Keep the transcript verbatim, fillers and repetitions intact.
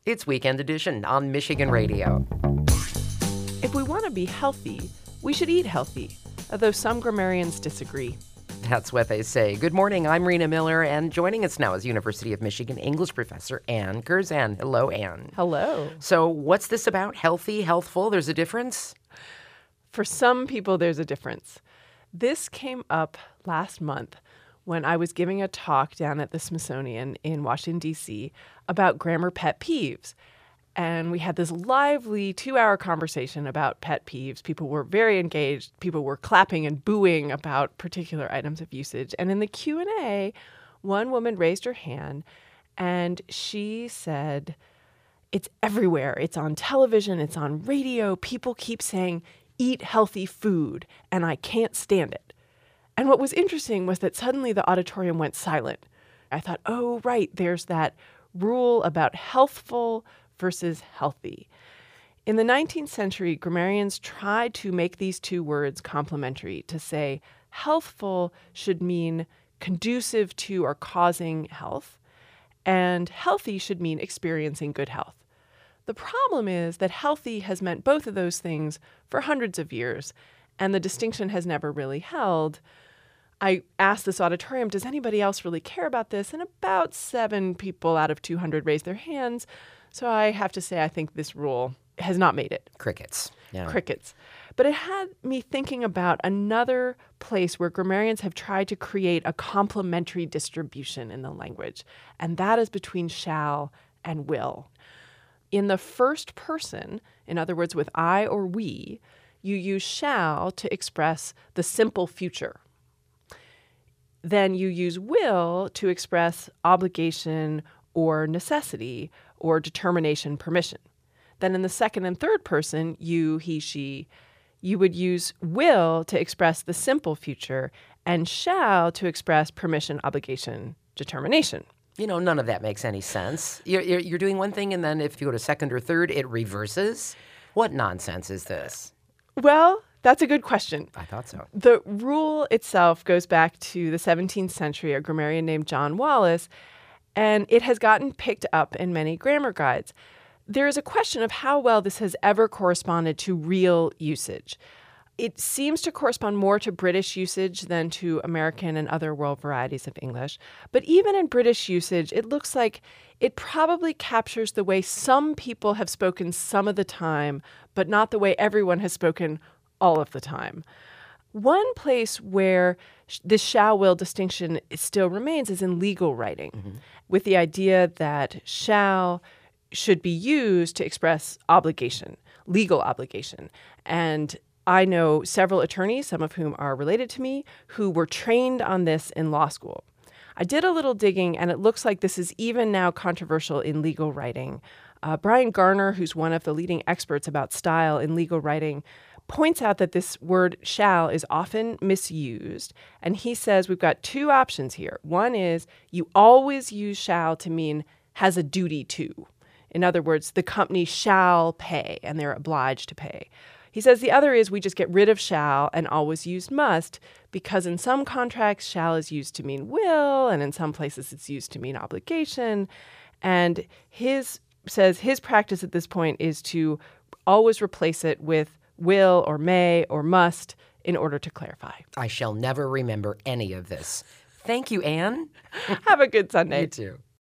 It's Weekend Edition on Michigan Radio. If we want to be healthy, we should eat healthy, although some grammarians disagree. That's what they say. Good morning, I'm Rena Miller, and joining us now is University of Michigan English professor Ann Curzan. Hello, Ann. Hello. So what's this about? Healthy, healthful? There's a difference? For some people, there's a difference. This came up last month when I was giving a talk down at the Smithsonian in Washington, D C about grammar pet peeves. And we had this lively two-hour conversation about pet peeves. People were very engaged. People were clapping and booing about particular items of usage. And in the Q and A, one woman raised her hand, and she said, it's everywhere. It's on television. It's on radio. People keep saying, eat healthy food, and I can't stand it. And what was interesting was that suddenly the auditorium went silent. I thought, oh, right, there's that rule about healthful versus healthy. In the nineteenth century, grammarians tried to make these two words complementary, to say healthful should mean conducive to or causing health, and healthy should mean experiencing good health. The problem is that healthy has meant both of those things for hundreds of years, and the distinction has never really held. I asked this auditorium, does anybody else really care about this? And about seven people out of two hundred raised their hands. So I have to say, I think this rule has not made it. Crickets. Yeah. Crickets. But it had me thinking about another place where grammarians have tried to create a complementary distribution in the language, and that is between shall and will. In the first person, in other words, with I or we, you use shall to express the simple future. Then you use will to express obligation or necessity or determination, permission. Then in the second and third person, you, he, she, you would use will to express the simple future and shall to express permission, obligation, determination. You know, none of that makes any sense. You're, you're, you're doing one thing, and then if you go to second or third, it reverses? What nonsense is this? Well, that's a good question. I thought so. The rule itself goes back to the seventeenth century, a grammarian named John Wallis, and it has gotten picked up in many grammar guides. There is a question of how well this has ever corresponded to real usage. It seems to correspond more to British usage than to American and other world varieties of English. But even in British usage, it looks like it probably captures the way some people have spoken some of the time, but not the way everyone has spoken all of the time. One place where this shall-will distinction still remains is in legal writing, mm-hmm. with the idea that shall should be used to express obligation, legal obligation. And I know several attorneys, some of whom are related to me, who were trained on this in law school. I did a little digging, and it looks like this is even now controversial in legal writing. Uh, Brian Garner, who's one of the leading experts about style in legal writing, points out that this word shall is often misused. And he says we've got two options here. One is you always use shall to mean has a duty to. In other words, the company shall pay, and they're obliged to pay. He says the other is we just get rid of shall and always use must, because in some contracts, shall is used to mean will, and in some places it's used to mean obligation. And his says his practice at this point is to always replace it with will or may or must in order to clarify. I shall never remember any of this. Thank you, Ann. Have a good Sunday. You too.